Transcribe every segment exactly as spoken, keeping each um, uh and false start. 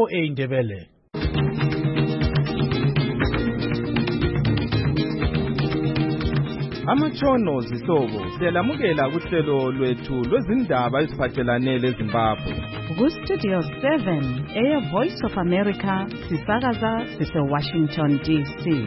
O A Ndebele. Amatshono zihlobo siyalamukela kuhlelo lwethu lwezindaba eziphathelane leZimbabwe. Ku Studio seven, Air Voice of America, sisakaza sise Washington D C.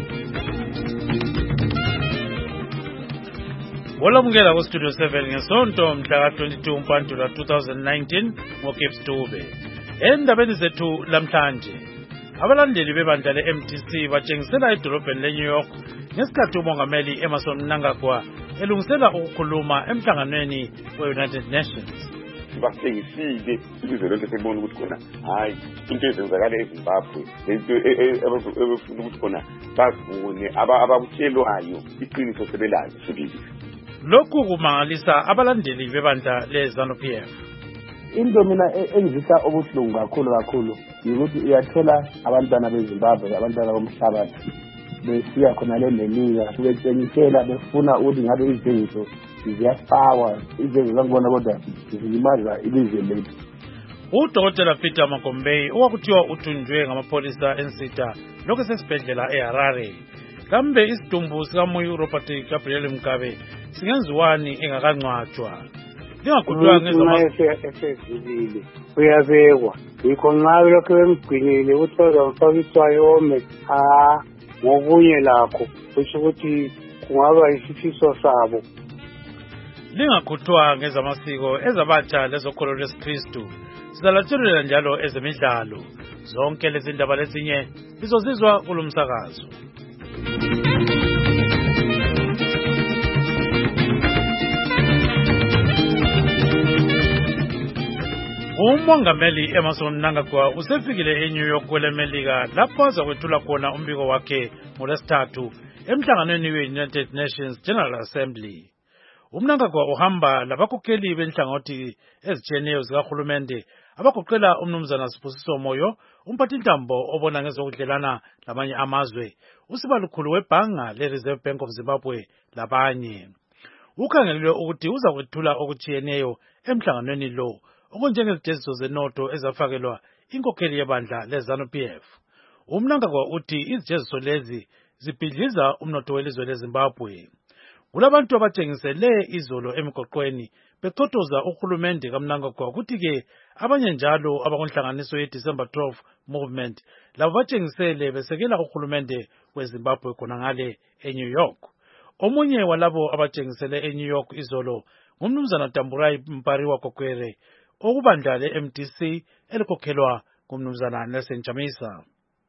Olamukela ku Studio seven ngesonto mhla ka twenty-two Mpantula two thousand nineteen ngoKeps Dube. Endabeni zethu lamhlanje, abalandeli bebandla le-M D C batshengisela edolobheni le-New York ngesikhathi umongameli Emmerson Mnangagwa elungisela ukukhuluma emhlanganweni we-United Nations. Basengisile ilizwe lonke sekubona ukuthi khona hayi into ezenzakala eZimbabwe lento ebefuna ukuthi khona bazibone abakutshelwayo iqiniso sebelazi sibili. Lokhu kumangalisa abalandeli bebandla le-ZANU P F. Into mina engizisa obuhlungu kakhulu kakhulu ukuthi uyathola abantwana beZimbabwe abantwana bomhlabathi besiya khona le Melika betshengisela befuna ukuthi ngabe izinto ziyafakwa izinto zangibona kodwa zilimaza ilizwe lethu. Udokotela Peter Magombei owakuthiwa uthunjwe ngamapholisa ensita lokho sesibhedlela eHarare. Kambe isidumbu sikaMoyo Robert Gabriel Mugabe singenziwani engakancwatshwa? Lingakudwa ngezamasezibili uyabekwa yikho nxa lokho emgcinile ukuthi bazamfakiswa yome ah ngokunye lakho kusho ukuthi kungaba isifiso sabo. Lingakhuthwa ngezamasiko ezabatsha lezokholo lwesikristu sizalatshulela njalo ezemidlalo zonke lezi ndaba lezinye lizozizwa kulumsakazo. Umongameli Emmerson Mnangagwa usefikile eNew York kwelemelika lapho azakwethula khona umbiko wakhe ngolwesithathu emhlanganweni we-United Nations General Assembly. UMnangagwa uhamba labakhokheli benhlangothi ezitshiyeneyo zikahulumende abagoqela umnumzana Sibusiso Moyo, umphathintambo obona ngezokudlelana lamanye amazwe, usibalukhulu webhanga le-Reserve Bank of Zimbabwe labanye. Ukhangelelwe ukuthi uzakwethula okutshiyeneyo emhlanganweni lo okunjengezijeziso zenotho ezafakelwa inkokheli yebandla le-ZANU P F. UMnangagwa uthi izijeziso lezi zibhidliza umnotho welizwe leZimbabwe. Kulabantu abatshengisele izolo emigoqweni becotoza uhulumende kaMnangagwa ukuthi-ke abanye njalo abakunhlanganiso ye-December twelfth movement labo batshengisele besekela uhulumende weZimbabwe khona ngale eNew York. Omunye walabo abatshengisele eNew York izolo ngumnumzana Tamburai Mpariwa Kokwere okubandla le-M D C elikhokhelwa ngumnumzana Nelson Chamisa.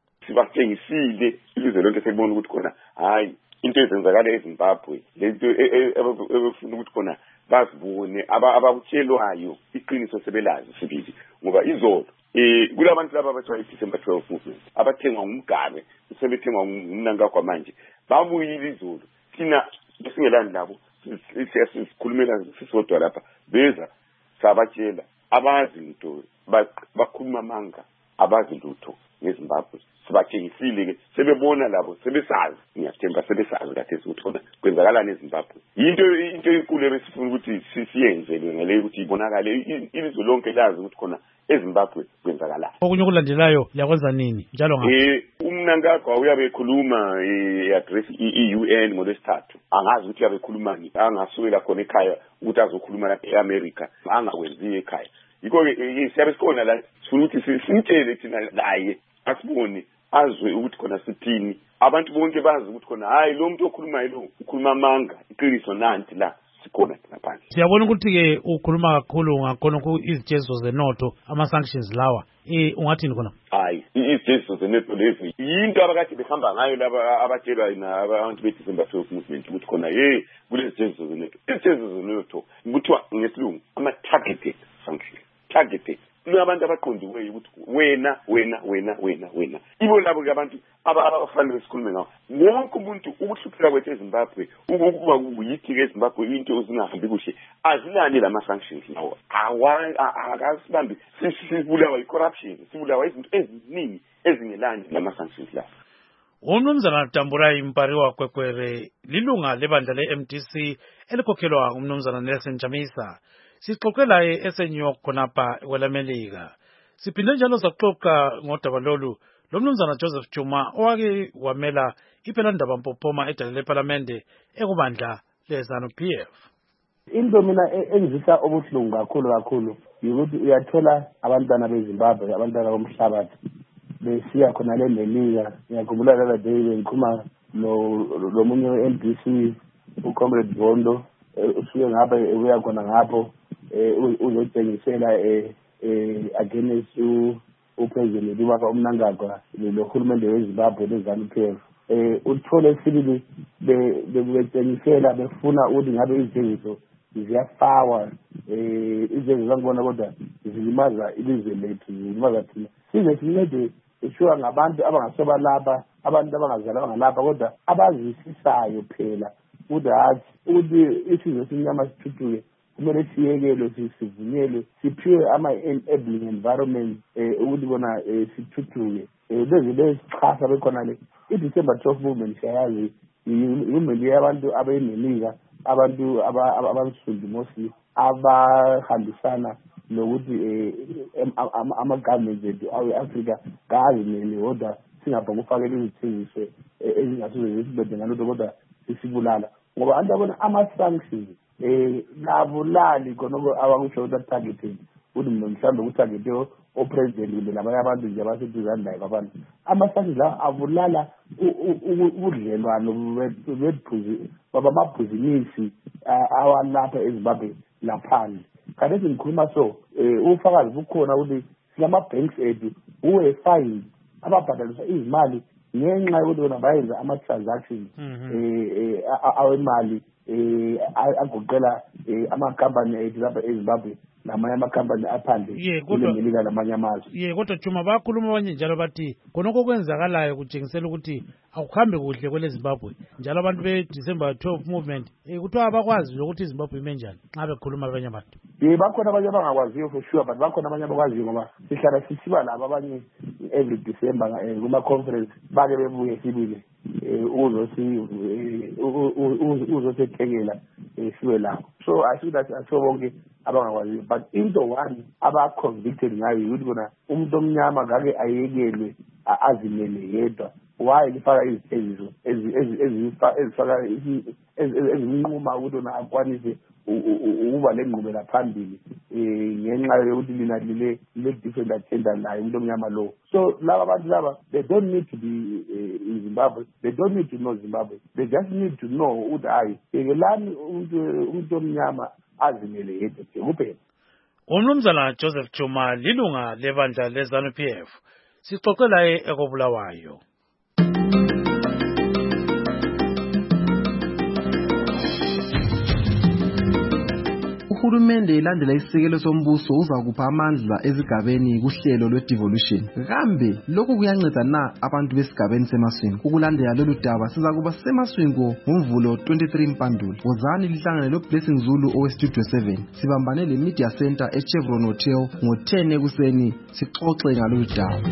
Sibasengisile ilizwe lonke sekubona ukuthi khona hayi into ezenzakala eZimbabwe lento ebefuna ukuthi khona bazibone abakutshelwayo iqiniso sebelazi sibili ngoba izolo eh kulabantu laba abathiwa i-December twelfth movement abathengwa ngumgabe sebethengwa ngumnangagwa manje babuyile izolo thina besingelani labo siyasikhulumela sisodwa lapha beza sabatshela abazi into bakhuluma manga abazi lutho ngeZimbabwe sibatshengisile ke sebebona labo sebesazi ngiyathemba sebesazi kathi ukuthi kwenzakalani eZimbabwe into into enkulu ebesifuna ukuthi siyenzelwe ngale ukuthi ibonakale ilizwe lonke lazi ukuthi khona eZimbabwe kwenzakalani. Okunye okulandelayo yakwenza nini njalo ngapo eh uMnangagwa uyabe ekhuluma i-address i-U N ngolwesithathu angazi ukuthi uyabe ekhuluma ni angasukela khona ekhaya ukuthi azokhuluma lapha eAmerica angakwenziwe ekhaya yikho ke siyabe sikhona la sifuna ukuthi simtshele thina laye asibone azwe ukuthi khona sithini abantu bonke bazi ukuthi khona hayi lo muntu okhuluma yilo ukhuluma amanga iqiniso nanti la sikhona lapha. Siyabona ukuthi ke ukhuluma kakhulu ngakhona ku izijeziso zenotho ama sanctions lawa eh ungathini khona? Hayi izijeziso zenotho lezi into abakade behamba ngayo laba abatshelwa ina abantu be-December twelfth movement ukuthi khona hey kulezi jeziso zenotho izijeziso zenotho kuthiwa ngesilungu ama targeted sanctions targeted abantu abaqondiweyo ukuthi wena wena wena wena wena ibo labo ke abantu abafanele sikhulume ngawo wonke umuntu ukuhlupheka kwethu eZimbabwe ukuba kuyithi ke eZimbabwe into ezingahambi kuhle azilani lama sanctions lawo akasibambi sibulawa i-corruption sibulawa izinto eziningi ezingelani lama sanctions lawo. Umnumzana Tamburai Mpariwa Kokwere lilunga lebandla le-M D C elikhokhelwa ngumnumzana Nelson Chamisa. Sixoxela eseNew York khonapha kwelamelika. Siphinde njalo saxoxa ngodaba lolu lomnumzana Joseph Chuma owake wamela ipelandaba mpophoma edalele eParliamente ekubandla leZanu P F. Into mina engizisa obuhlungu kakhulu kakhulu ukuthi uyathola abantwana beZimbabwe abantwana bomhlabathi besiya khona le Melika. Ngiyakhumbula laba day bengikhuluma lo munye we-M D C uComrade Bondo usuke ngapha uya khona ngapho uzotshengisela against upresident uBaba uMnangagwa nohulumende weZimbabwe leZanu P F. Uthole sibili betshengisela befuna ukuthi ngabe izenzo ziyafawa izenzo zangibona kodwa zilimaza ilizwe lethu zilimaza thina size sincede eshuwa ngabantu abangasoba lapha abantu abangazalwa ngalapha kodwa abazisisayo phela ukuthi hathi ukuthi isizwe simnyama sithuthuke kumele siyekele sivunyelwe siphiwe ama-enabling environment ukuthi bona sithuthuke beze besichasa bekhona le i-December twelve movement siyayazi i-movement yabantu abemelika abantu abansundu mostly abahambisana nokuthi ama-government ethu awe-Afrika kazimele kodwa singabhonga ukufakela izithengiso ezingasuze zisibede ngalokho kodwa sisibulala ngoba abantu abona ama-sanctions um labulali khonoko abakusho ukuthi atargeted ukuthi mina mhlawumbe kutargete opresident kumbe labanye abantu nje abaseduzane naye kwabantu ama-sanctions lawa abulala ubudlelwano babamabhizinisi awalapha eZimbabwe laphandle. Kanti ngikhuluma so ufakazi bukhona ukuthi silama-banks ethu uwe-fine ababhadaliswa izimali ngenxa yokuthi bona bayenza ama-transactions awemali agoqela ama-company ethu lapha eZimbabwe namanye ama-company aphandle kulemelika namanye amazwe. Ye kodwa Chuma bakhuluma abanye njalo bathi khonoko kwenzakalayo kutshengisela ukuthi akuhambe kuhle kwele Zimbabwe njalo abantu be-December twelve movement kuthiwa abakwazi ukuthi iZimbabwe ime njani nxa bekhuluma abanye abantu. Ye bakhona abanye abangakwaziyo for sure but bakhona abanye abakwaziyo ngoba sihlala sisiba labo abanye every December kuma-conference bake bebuye sibili uzosethekela siwe lapho. So asho asho bonke abangakwaziyo but into one aba-convicted ngayo yikuthi bona umuntu omnyama ngake ayekelwe azimele yedwa. Why lifaka izithengiso ezifaka ezinquma ukuthi ona akwanise ukuba lengqubela phambili ngenxa yokuthi lina lile different agenda naye umuntu omnyama lo. So laba abantu laba they don't need to be in Zimbabwe, they don't need to know Zimbabwe, they just need to know ukuthi hayi yekelani umuntu omnyama azimele yedwa kuphela. Umnumzana Joseph Chuma lilunga lebandla leZanu P F sixoxela ekobulawayo. Uhulumende ilandela isisekelo sombuso uzakupha amandla ezigabeni kuhlelo lwe-devolution. Kambe lokhu kuyanceda na abantu besigabeni semaswini? Ukulandela lolu daba sizakuba semaswini ngoMvulo twenty-three Mpandula. Wozani lihlangane lo-Blessing Zulu owe-Studio seven. Sibambane le-Media Center e-Chevron Hotel ngo-ten ekuseni sixoxe ngalolu daba.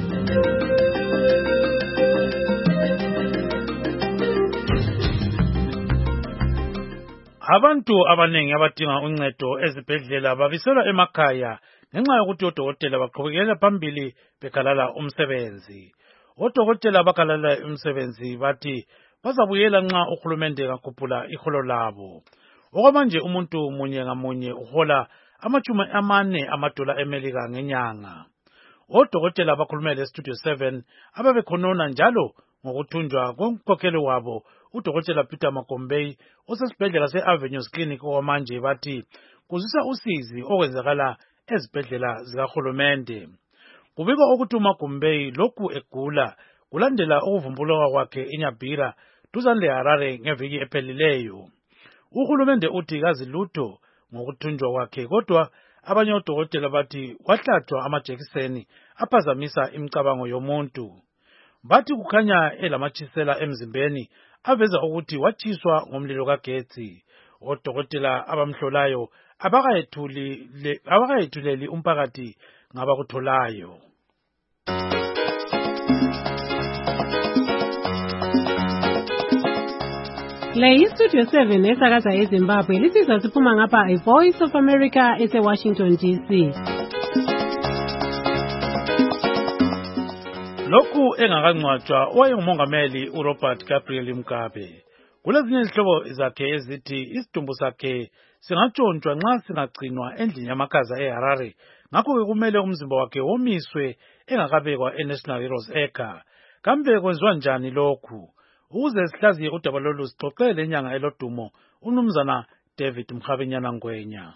Abantu abanengi abadinga uncedo ezibhedlela babiselwa emakhaya ngenxa yokuthi odokotela baqhubekela phambili bekhalala umsebenzi. Odokotela bakhalala umsebenzi bathi bazabuyela nxa uhulumende kakhuphula iholo labo. Okwamanje umuntu munye ngamunye uhola amatshumi amane amadola eMelika ngenyanga. Odokotela bakhulumela eStudio seven ababekhonona njalo ngokuthunjwa komkhokheli wabo uDokotela Peter Makombei osesibhedlela se-Avenues Clinic okwamanje bathi kuzisa usizi okwenzakala ezibhedlela zikahulumende. Kubikwa ukuthi uMakombei lokhu egula kulandela ukuvumbuluka kwakhe eNyabhira duzane leHarare ngeviki ephelileyo. Uhulumende uthi kazi lutho ngokuthunjwa kwakhe kodwa abanye odokotela bathi kwahlatshwa amajekiseni aphazamisa imicabango yomuntu. Bathi kukhanya elamatshisela emzimbeni aveza ukuthi watshiswa ngomlilo kagetsi. Odokotela abamhlolayo abakayethuli abakayethuleli umphakathi ngabakutholayo. Le iStudio seven esakaza eZimbabwe lisizwa siphuma ngapha iVoice of America ese Washington D C. Lokhu engakancwatshwa wayengumongameli uRobert Gabriel Mugabe. Kulezinye izihlobo zakhe ezithi isidumbu sakhe singatshontshwa nxa singagcinwa endlini yamakaza eHarare. Ngakho kumele umzimba wakhe womiswe engakabekwa eNational Heroes Acre. Kambe kwenziwa njani lokhu? Ukuze sihlaziye udaba lolu sixoxele inyanga elodumo uMnumzana David Mkhabinyana Ngwenya.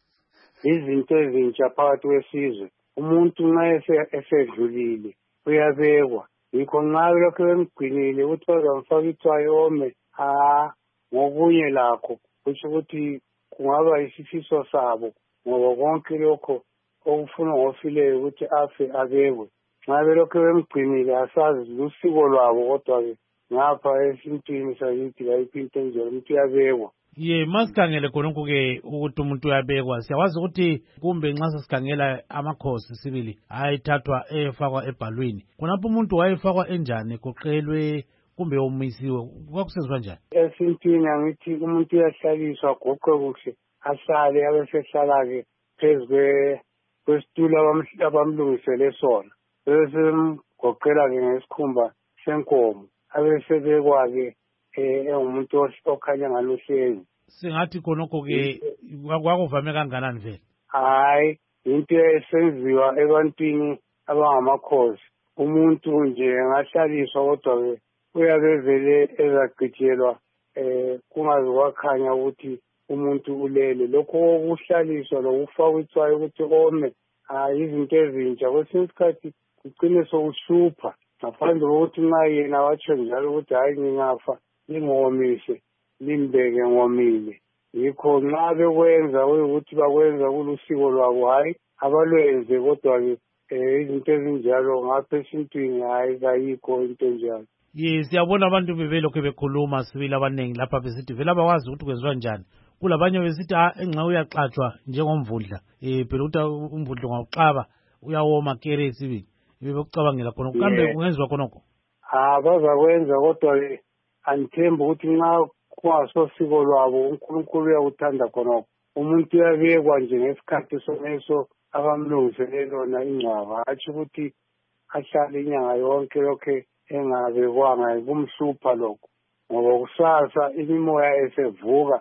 Izinto ezintsha phakathi kwesizwe. Umuntu nxa esedlulile uyabekwa. Yikho nxa lokho bemgcinile ukuthi bazamfaka itswayi ome ah ngokunye lakho kusho ukuthi kungaba isifiso sabo ngoba konke lokho okufuna ngofileyo ukuthi afe abekwe. Nxa belokho bemgcinile asazi lusiko lwabo kodwa ke ngapha esintwini sakithi kayiphi into enjalo umuntu uyabekwa. Ye masikhangele khonokho ke ukuthi umuntu uyabekwa siyawazi ukuthi kumbe nxa sesikhangela amakhosi sibili ayithathwa efakwa ebhalwini khonapho umuntu wayefakwa enjani kuqelwe kumbe umisiwe kwakusenziwa njani? Esintwini angithi umuntu uyahlaliswa goqwe kuhle ahlale abesehlala ke phezwe kwesitulo abamlungisele sona bese goqela ke ngesikhumba senkomo abesebekwa ke engumuntu okhanya ngaluhlezi. Singathi khonokho ke kwakuvame kanganani vele? Hayi into esenziwa ebantwini abangamakhosi umuntu nje ngahlaliswa kodwa ke uyabevele ezagcitshelwa eh kungazi kwakhanya ukuthi umuntu ulele. Lokho okuhlaliswa lokufaka itswayi ukuthi ome hayi izinto ezintsha kwesinye isikhathi kugcine sokuhlupha ngaphandle kokuthi nxa yena watsho njalo ukuthi hayi ngingafa lingomise limbeke ngomile. Yikho nxa bekwenza ukuthi bakwenza kulusiko lwabo hayi abalwenze kodwa ke izinto ezinjalo ngapha esintwini hayi kayikho into enjalo. Ye siyabona abantu bebelokho bekhuluma sibili abaningi lapha besithi vele abawazi ukuthi kwenziwa njani. Kulabanye besithi engxa uyaxatshwa njengomvundla eh phela ukuthi umvundla ngawuxaba uyawoma kere sibili bebekucabangela khona kambe kungenziwa khonokho. Ah bazakwenza kodwa ke anithemba ukuthi nxa kungasosiko lwabo uNkulunkulu uyakuthanda khonokho. Umuntu uyabekwa nje ngesikhathi soneso abamlungisele lona ingcwaba athi ukuthi ahlale inyanga yonke lokho engabekwanga kumhlupha lokho ngoba kusasa imimoya esevuka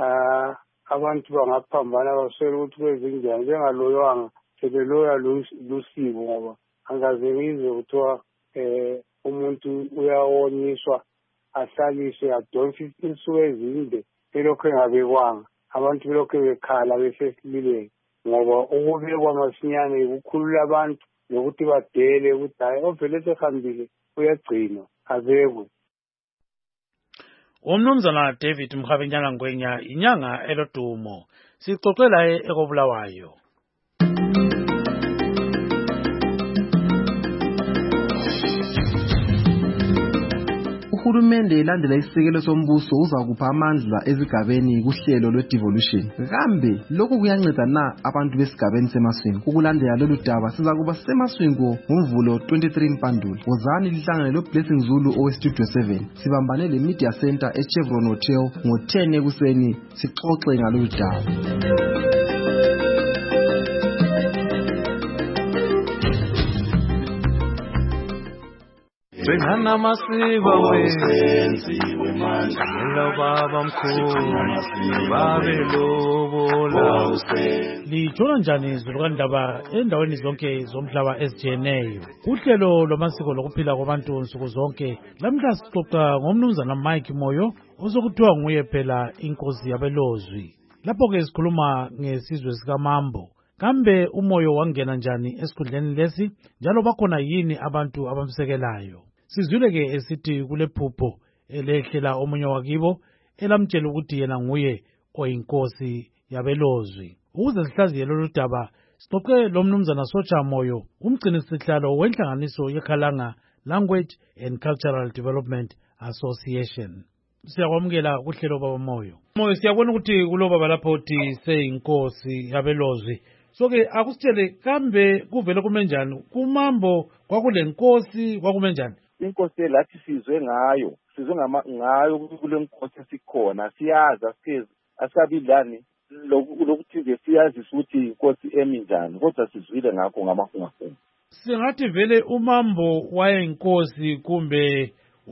ah abantu bangaphambana baswele ukuthi kwezinjani njengaloyanga sebeloya lusiko ngoba angaze ngizwe kuthiwa eh umuntu uyawonyiswa ahlaliswe adonse insuku ezinde belokho engabekwanga abantu belokho bekhala besesilileni ngoba ukubekwa masinyane ukukhulula abantu nokuthi badele ukuthi hayi ovele sehambile uyagcinwa abekwe. Umnumzana David Mkhabinyana Ngwenya inyanga elodumo sixoxela ekobulawayo. Uhulumende elandela isisekelo sombuso uzakupha amandla ezigabeni kuhlelo lwe-devolution. Kambe lokhu kuyanceda na abantu besigabeni semaswini? Ukulandela lolu daba sizakuba semaswini ngoMvulo twenty-three Mpandula. Wozani lihlangane loBlessing Zulu owestudio seven. Sibambane le-Media Center eChevron Hotel ngo-ten ekuseni sixoxe ngalolu daba. Benhana masiba wenziwe manje lo baba mkhulu babe lobola lithola njani izulu kandaba endaweni zonke zomhlaba ezijeneyo uhlelo lwamasiko lokuphila kwabantu nsuku zonke lamhla sixoxa ngomnumzana Mike Moyo ozokuthiwa nguye phela inkosi yabelozwi lapho ke sikhuluma ngesizwe sikaMambo. Kambe umoyo wangena njani esikhundleni lesi njalo bakhona yini abantu abamsekelayo? Sizwile ke esithi kule phupho elehlela omunye wakibo elamtshela ukuthi yena nguye oyinkosi yabelozwi. Ukuze sihlaziye lolu daba sixoxe lo mnumzana Sotsha Moyo umgcini sihlalo wenhlanganiso yeKhalanga Language and Cultural Development Association. Siyakwamukela kuhlelo baba Moyo. Moyo siyabona ukuthi kulo baba lapho uthi seyinkosi yabelozwi. So ke akusitshele kambe kuvele kumenjani kuMambo kwakule nkosi kwakumenjani? Inkosi lathi sizwe ngayo sizwe ngayo kule nkosi esikhona siyaza sikhezi asabilani lokuthi nje siyazi ukuthi inkosi eminjani kodwa sizwile ngakho ngamafungafunga. Singathi vele umambo wayinkosi kumbe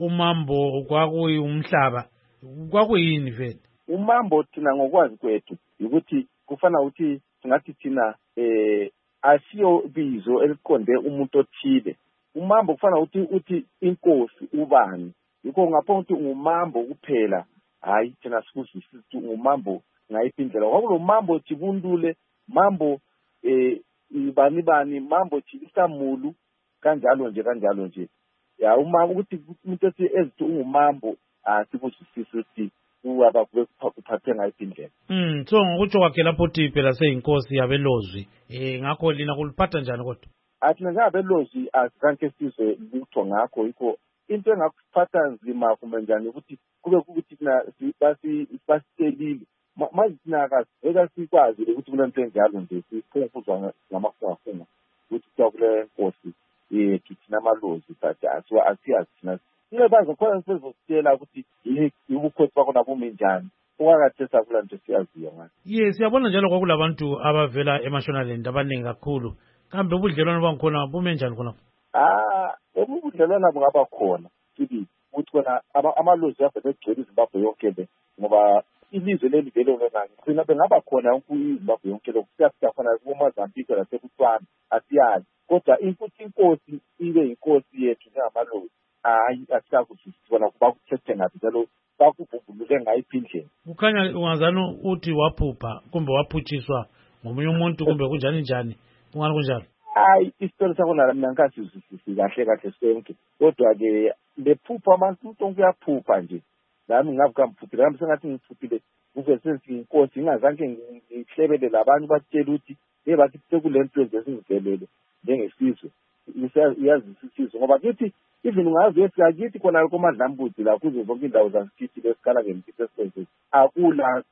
umambo kwakuyumhlaba kwakuyini vele? Umambo thina ngokwazi kwethu ukuthi kufana ukuthi singathi thina eh asiyo bizo eliqonde umuntu othile. Umambo kufana ukuthi uthi inkosi ubani. Yikho ngapho ukuthi ngumambo kuphela. Hayi thina sikuzwisisa umambo ngayipindlela. Kwakulo mambo Chibundule, mambo eh ibani bani, mambo Chisamulu kanjalo nje kanjalo nje. Ya umambo ukuthi umuntu ethi ezithi ungumambo asikuzwisisa ukuthi uwaba kuphathe ngayipindlela. Mm so ngokutsho kwakhe lapho uthi phela seyinkosi yabelozwi. Eh ngakho lina kuliphatha njani kodwa? Athi ngabelozwi asikanke sizwe lutho ngakho yikho into engakuphatha nzima kumbe njani ukuthi kube ukuthi na basi basitelile manje thina akazi sikwazi ukuthi kulento enjalo nje siphunguzwa ngamafungafunga ukuthi kwakule nkosi yethu thina amalozi but asiwa asiyazi thina sinebaza khona sizositshela ukuthi yikukhosi bakho nabume njani okakathesa kula nto siyaziyo ngayo. Yes siyabona njalo kwakulabantu abavela eMashonaland abaningi kakhulu kambe ubudlelwano bangikhona bume njani khona? Ah ubudlelwano bungaba khona sibi ukuthi kona amalozi avele egcwele iZimbabwe yonke le ngoba ilizwe leli vele ngani khona bengaba khona iZimbabwe yonke lo kusiyafika khona kuMozambique laseBotswana asiyazi kodwa ukuthi inkosi ibe inkosi yethu njengamalozi hayi asikakuthi bona kuba kuthethe ngathi njalo bakuvumbulule ngayiphindlela. Kukhanya ungazana uthi waphupha kumbe waphutshiswa ngomunye umuntu kumbe kunjani njani kungani kunjalo? Hayi isitori sakho la mina ngasizwisisi kahle kahle sonke kodwa ke lephupha abantu tonke uyaphupha nje nami ngavuka mphuphile nami sengathi ngiphuphile kuve sensi inkosi ingazange ngihlebele labantu batshela ukuthi hey bathi sekulento ezivelele njengesizwe iyazisizwe ngoba kithi even ungazi esiyakithi khona komadlambuzi la kuze zonke indawo zasikithi lesikhala ngempilo esizwe akula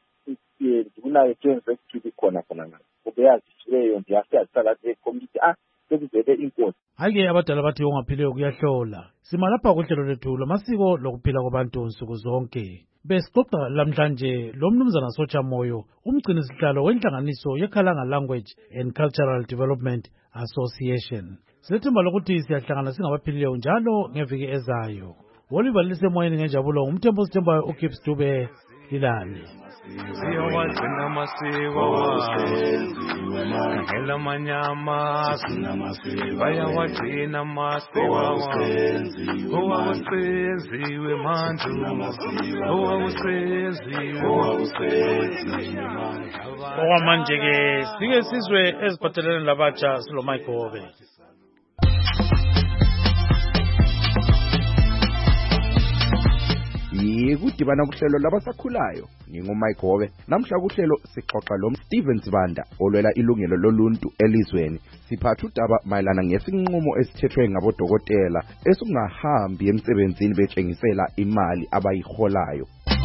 kunayo twenze ukuthi khona khona ngayo kubeyazi leyo nje asiyasala ke community ah sekuzele inkosi. Ake abadala bathi ongaphiliyo kuyahlola. Simalapha kuhlelo lethu lamasiko lokuphila kwabantu nsuku zonke. Besixoxa lamhlanje lo mnumzana Sotsha Moyo, umgcini sihlalo wenhlanganiso yeKhalanga Language and Cultural Development Association. Sithemba lokuthi siyahlangana singabaphiliyo njalo ngeviki ezayo. Oliver lisemoyeni ngenjabulo umthembu sithembayo uKips Dube Lilani. Siyawagcina amasiko wawo ngela manyama bayawagcina amasiko owawusenziwe manje owawusenziwe okwamanje ke sike sizwe eziphathelene labatsha silo Mike Hobe. Yikudibana kuhlelo labasakhulayo nginguMike Hobe. Namhla kuhlelo sixoxa lo Steven Sibanda olwela ilungelo loluntu elizweni. Siphatha udaba mayelana ngesinqumo esithethwe ngabodokotela esungahambi emsebenzini betshengisela imali abayiholayo.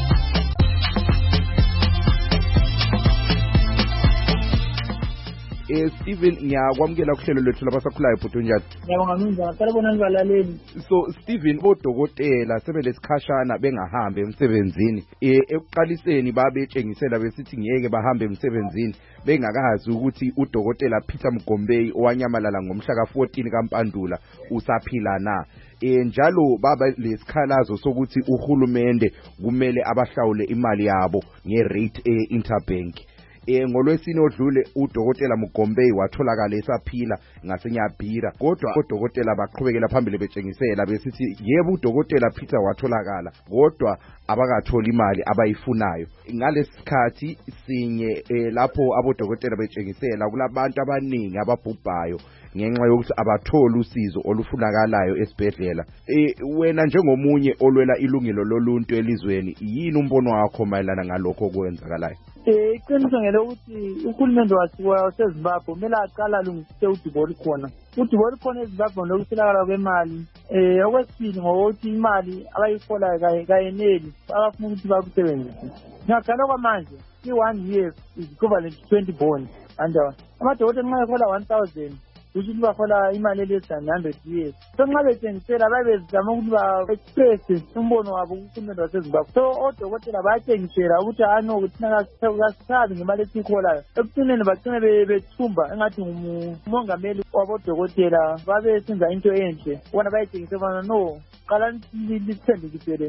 Eh Steven ngiyakwamukela kuhlelo lethu labasakhulayo bhuti njani? Ngiyabonga minjani ngicela bona nibalaleli. So Steven bodokotela sebelesikhashana bengahambe emsebenzini eh ekuqaliseni babetshengisela besithi ngeke bahambe emsebenzini bengakazi ukuthi udokotela Peter Mgombei owanyamalala ngomhla ka fourteen kaMpandula usaphila na. Eh njalo baba lesikhalazo sokuthi uhulumende kumele abahlawule imali yabo ngerate e interbank. Eh ngolwesine odlule udokotela Mgombei watholakala esaphila ngaseNyabhira kodwa odokotela baqhubekela phambili betshengisela besithi yebo udokotela Peter watholakala kodwa abakatholi imali abayifunayo. Ngalesikhathi sinye eh, lapho abodokotela betshengisela kulabantu abaningi ababhubhayo ngenxa yokuthi abatholi usizo olufunakalayo esibhedlela. Eh wena njengomunye olwela ilungelo loluntu elizweni yini umbono wakho mayelana ngalokho okwenzakalayo? Eh iqiniso ngelo ukuthi uhulumende waseZimbabwe kumele aqala lungise udiboli khona. Udiboli khona eZimbabwe lokuswelakala kwemali. Eh okwesibili ngokuthi imali abayikhola kayeneli abafuna ukuthi bakusebenzise. Ngakhala kwamanje i one year is equivalent to twenty bonds. And amadokotela nxa ekhola one thousand kusho ukuthi bahola imali eless than hundred years. So nxa betshengisela babezama ukuthi ba-express umbono wabo kuhulumende waseZimbabwe. So odokotela bayatshengisela ukuthi ano ukuthi kasisabi ngemali esiyiholayo. Ekucineni bagcine bethumba engathi ngumongameli wabodokotela babesenza into enhle. Bona bayetshengisela bona no qala lithembekisele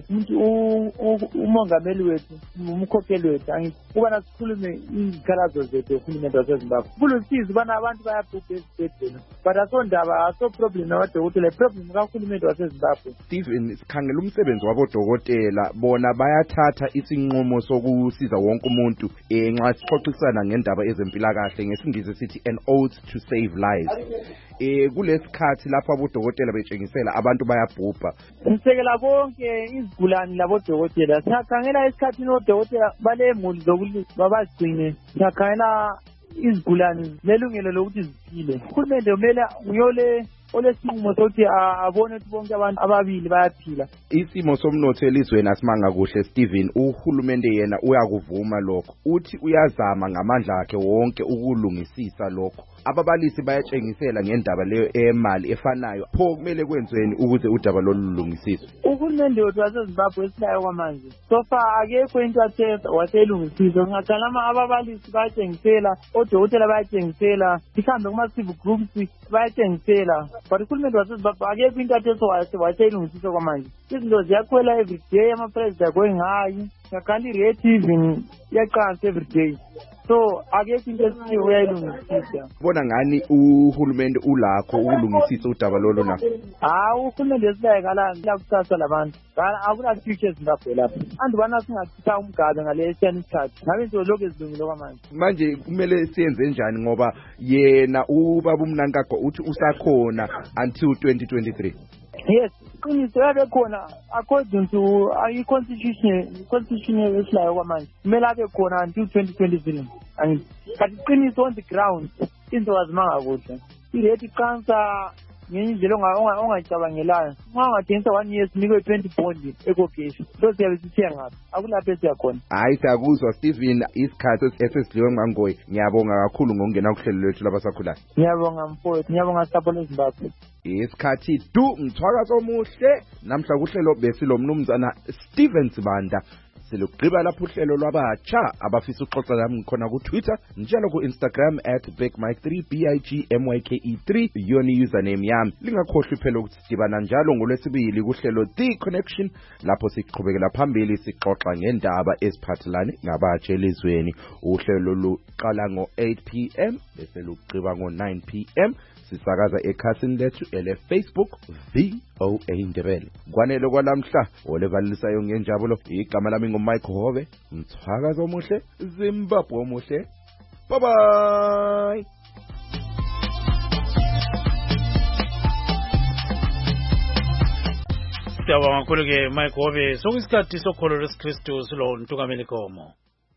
ukuthi umongameli wethu umkhokheli wethu ukubana sikhulume izikhalazo zethu uhulumende waseZimbabwe. Kulusizi ubana abantu bayabhubha ezibhedlela but asondaba aso problem nabadokotela problem kahulumende waseZimbabwe. Stephen, sikhangela umsebenzi wabodokotela bona bayathatha isinqumo sokusiza wonke umuntu nxa sixoxisana ngendaba ezempilakahle ngesingisi sithi an oath to save lives. Eh kulesikhathi lapho abodokotela betshengisela abantu bayabhubha. Ngisekela bonke izigulani labodokotela. Siyakhangela esikhathini odokotela balemuli zokuthi babagcine. Siyakhangela izigulani lelungelo lokuthi ziphile. Uhulumende kumele uyole olesinqumo sokuthi abone ukuthi bonke abantu ababili bayaphila. Isimo somnotho elizweni asimanga kuhle Stephen, uhulumende yena uyakuvuma lokho. Uthi uyazama ngamandla akhe wonke ukulungisisa lokho. Ababalisi bayatshengisela ngendaba leyo emali efanayo. Pho kumele kwenzweni ukuze udaba lolulungisiswe? Uhulumende wethu waseZimbabwe esilayo kwamanje so far akekho into athetha waselungisiswa. Ngiyakalama ababalisi bayatshengisela, odokotela bayatshengisela, sihambe kuma-civic groups bayatshengisela. But uhulumende waseZimbabwe akekho into athetha waselungisiswa kwamanje. Izinto ziyakhwela every day, ama-prices are going high. Ngakali rate even iyaqansa every day. So akekho into esiyo uyayilungisisa. Bona ngani uhulumende ulakho ukulungisisa udaba lolo na? Ah uhulumende esilayekala lakusasa labantu. Kana akuna future Zimbabwe lapha. Andu bana singathitha umgabe ngale isikhathi. Ngabe into lokho ezilungile kwamanje. Manje kumele siyenze njani ngoba yena ubaba uMnankagwa uthi usakhona until twenty twenty-three. Yes, qiniso yabe khona according to i constitution constitution esilayo kwamanje. Kumele abe khona until twenty twenty-three. And but qiniso on the ground into wazimanga kuhle. Irate cancer ngendlela onga ongacabangelayo. Ungathengisa one year sinikwe twenty bond ecocation. So siyabe sithenga ngapha. Akulapho esiyakhona. Hayi siyakuzwa Stephen, isikhathi esesidliwe ngangoyi. Ngiyabonga kakhulu ngokungena kuhlelo lwethu labasakhulayo. Ngiyabonga mfowethu, ngiyabonga sapho Zimbabwe. Isikhathi du mthwakazo omuhle namhla kuhlelo besilomnumzana Stephen Sibanda. Silugqiba lapho uhlelo lwabatsha abafisa uxoxa nami khona ku Twitter njalo ku Instagram at big mike three b i g m y k e three yoni username yami. Lingakhohlwi phela ukuthi sidibana njalo ngolwesibili kuhlelo The Connection lapho siqhubekela phambili sixoxa ngendaba eziphathelane nabatsha elizweni. Uhlelo luqala ngo eight p m bese lugqiba ngo nine p m sisakaza ekhasini lethu ele Facebook V O A Ndebele. Kwanele kwalamhla olevalisayo ngenjabulo igama lami nguMike Hove. Mthwakazo omuhle, Zimbabwe omuhle. Bye bye. Siyabonga kakhulu ke Mike Hove. Sokuyisikhathi sokholo lwesikristu silo ntukameli Komo.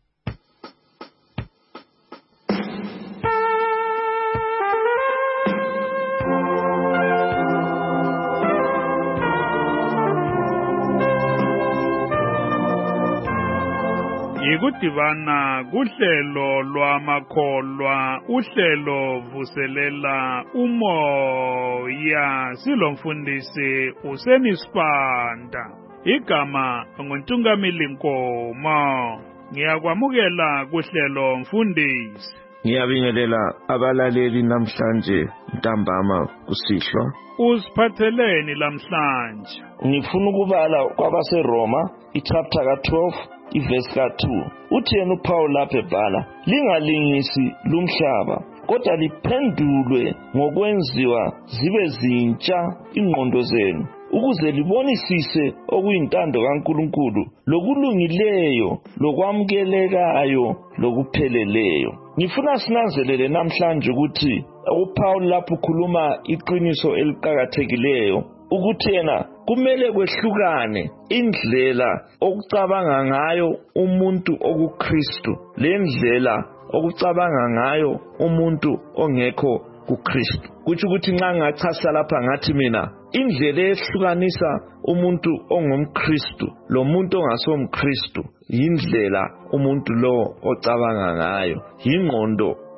Ikudibana kuhlelo lwamakholwa, uhlelo vuselela umoya, silomfundisi uSenisipanda. Igama nguNtungameli Nkomo. Ngiyakwamukela kuhlelo mfundisi. Ngiyabingelela abalaleli namhlanje ntambama kusihlwa. Usiphatheleni lamhlanje? Ngifuna ukubala kwabaseRoma ichapter ka twelve ivesi ka two. Uthi yena uPaul lapha ebhala, lingalingisi lumhlaba kodwa liphendulwe ngokwenziwa zibe zintsha ingqondo zenu, ukuze libonisise okuyintando kaNkulunkulu lokulungileyo lokwamukelekayo lokupheleleyo. Ngifuna sinanzelele namhlanje ukuthi uPaul lapho ukhuluma iqiniso eliqhakathekileyo ukuthi yena kumele kwehlukane indlela okucabanga ngayo umuntu okuKristu lendlela okucabanga ngayo umuntu ongekho kuKristu. Kuthi ukuthi nxa ngachasa lapha ngathi mina indlela ehlukanisa umuntu ongumKristu lo muntu ongasomKristu indlela umuntu lo ocabanga ngayo, ingqondo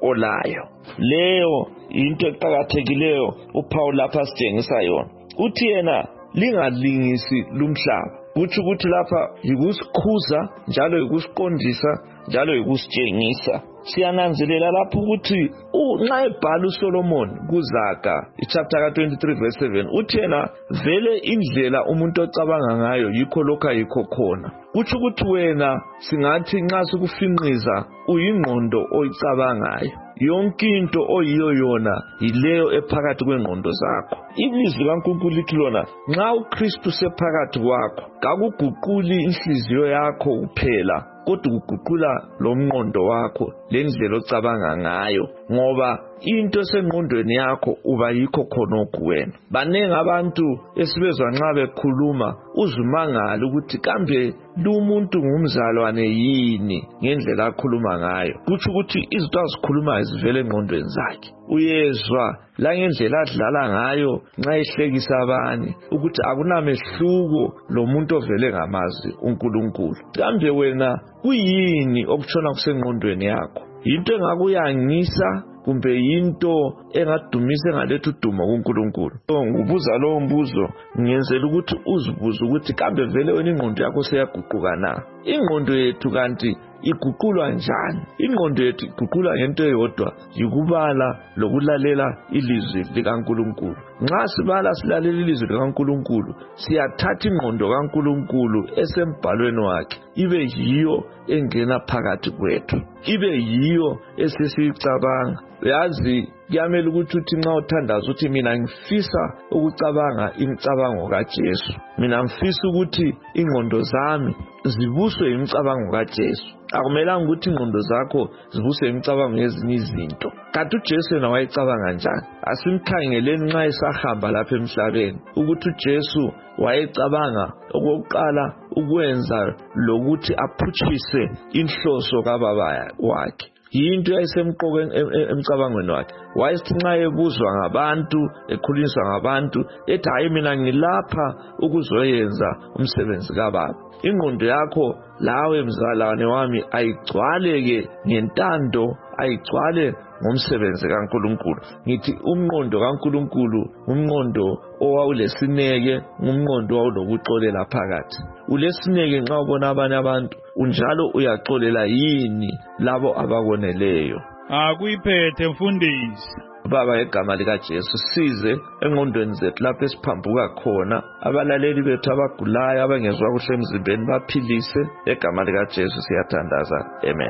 olayo. Leyo into eqhakathekileyo uPaul lapha sitshengisa yona. Uthi yena lingalingisi lumhlaba. Kuthi ukuthi lapha yikusikhuza njalo yikusiqondisa njalo yikusitshengisa. Siyananzelela lapho ukuthi nxa ebhala uSolomon kuZaga ichapter ka twenty-three verse seven uthi yena vele indlela umuntu ocabanga ngayo yikho lokho ayikho khona. Kuthi ukuthi wena singathi nxa sikufinqiza uyingqondo oyicabangayo. Yonke into oyiyo yona yileyo ephakathi kwengqondo zakho. Ilizwi kaNkulunkulu lithi lona nxa uKristu sephakathi kwakho kakuguquli inhliziyo yakho kuphela kodwa kuguqula lomqondo wakho lendlela ocabanga ngayo, ngoba into sengqondweni yakho uba yikho khonokho wena. Banenge abantu esibezwa nxa bekhuluma uzumangala ukuthi kambe lumuntu ngumzalwane yini ngendlela akhuluma ngayo. Kuthi ukuthi izinto azikhuluma zivele engqondweni zakhe. Uyezwa la ngendlela adlala ngayo nxa ehlekisa abanye ukuthi akunamehluko lo muntu ovele ngamazi uNkulunkulu. Kambe wena kuyini okutshona kusengqondweni yakho? Into engakuyangisa kumbe into engadumisa engaletha udumo kuNkulunkulu? Ngibuza lowo mbuzo ngiyenzela ukuthi uzibuze ukuthi kambe vele wena ingqondo yakho seyaguquka na? Ingqondo yethu kanti iguqulwa njani? Ingqondo yethu iguqulwa ngento eyodwa, yikubala lokulalela ilizwi likaNkulunkulu. Nxa sibala silalela ilizwi likaNkulunkulu siyathatha ingqondo kaNkulunkulu esembhalweni wakhe ibe yiyo engena phakathi kwethu, ibe yiyo esesicabanga. Yazi kuyamela ukuthi uthi nxa uthandaza uthi mina ngifisa ukucabanga imicabango kaJesu, mina ngifisa ukuthi ingqondo zami zibuswe imicabango kaJesu. Akumelanga ukuthi ingqondo zakho zibuswe imicabango yezinye izinto. Kanti uJesu yena wayecabanga njani? Asimkhangeleni nxa esahamba lapha emhlabeni ukuthi uJesu wayecabanga okokuqala ukwenza lokuthi aphutshise inhloso kababa wakhe. Yinto yayisemqoka emcabangweni wakhe. Wayesithi nxa ebuzwa ngabantu, ekhulunyiswa ngabantu, ethi hayi mina ngilapha ukuzoyenza umsebenzi kababa. Ingqondo yakho lawe mzalwane wami ayigcwaleke ngentando, ayigcwale ngomsebenzi kaNkulunkulu. Ngithi umqondo kaNkulunkulu umqondo owawulesineke, umqondo owawulokuxolela phakathi. Ulesineke nxa ubona abanye abantu unjalo uyaxolela yini labo ababoneleyo. Akuyiphethe mfundisi. Baba egama likaJesu size engqondweni zethu lapho esiphambuka khona, abalaleli bethu abagulayo abangezwa kuhle emzimbeni baphilise egama likaJesu siyathandaza. Amen.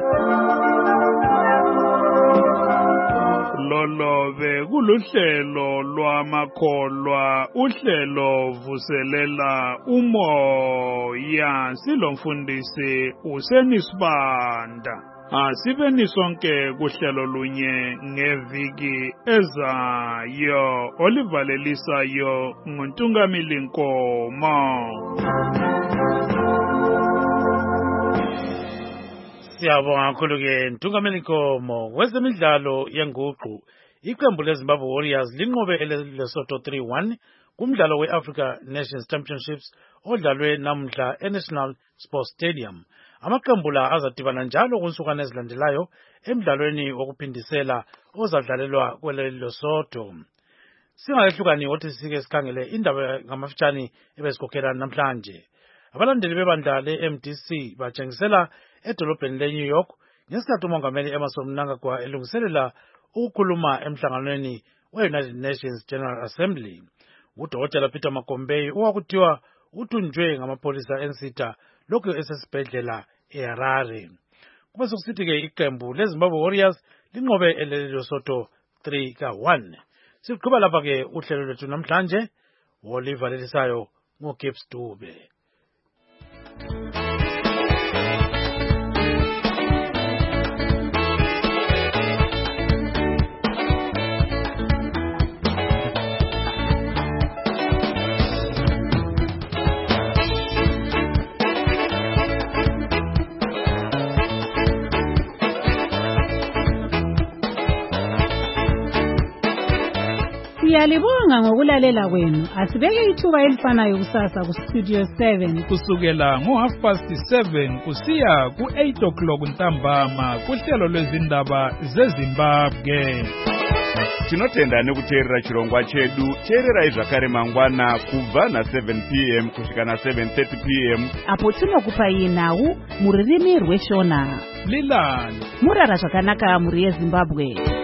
Lolobe kuluhlelo lwamakholwa, uhlelo vuselela umoya, silomfundisi uSenisibanda. Asibeni sonke kuhlelo lunye ngeviki ezayo olivalelisayo nguNtungamili Nkomo. Siyabonga kakhulu ke Ntungamili Nkomo. Kwezemidlalo yenguqu iqembu leZimbabwe Warriors linqobe eLesotho three one kumdlalo weAfrica Nations Championships odlalwe namhla eNational Sports Stadium. Amaqembu la azadibana njalo kunsukwana ezilandelayo emidlalweni wokuphindisela ozadlalelwa kweleLesotho. Singayehlukani othi sike sikhangele indaba ngamafitshane ebesikhokhela namhlanje. Abalandeli bebandla le-M D C batshengisela edolobheni leNew York ngesikhathi umongameli Emmerson Mnangagwa elungiselela ukukhuluma emhlanganweni we-United Nations General Assembly. Udokotela Peter Makombei owakuthiwa uthunjwe ngamapholisa ensitha lokhu esesibhedlela eHarare. Kube sokusithi-ke iqembu leZimbabwe Warriors linqobe eLesotho three one. Siqhuba lapha-ke uhlelo lwethu namhlanje olivalelisayo ngoGibbs Dube. Siyalibonga ngokulalela kwenu. Asibeke ithuba elifanayo kusasa ku Studio seven kusukela ngo half past seven kusiya ku eight o'clock ntambama kuhlelo lwezindaba zeZimbabwe. Tinotenda nekuteerera chirongwa chedu. Teererai zvakare mangwana kubva na seven p m kusvika na seven thirty p m apo tinokupai nhau muririmi rweshona. Lilani murara zvakanaka muri yeZimbabwe.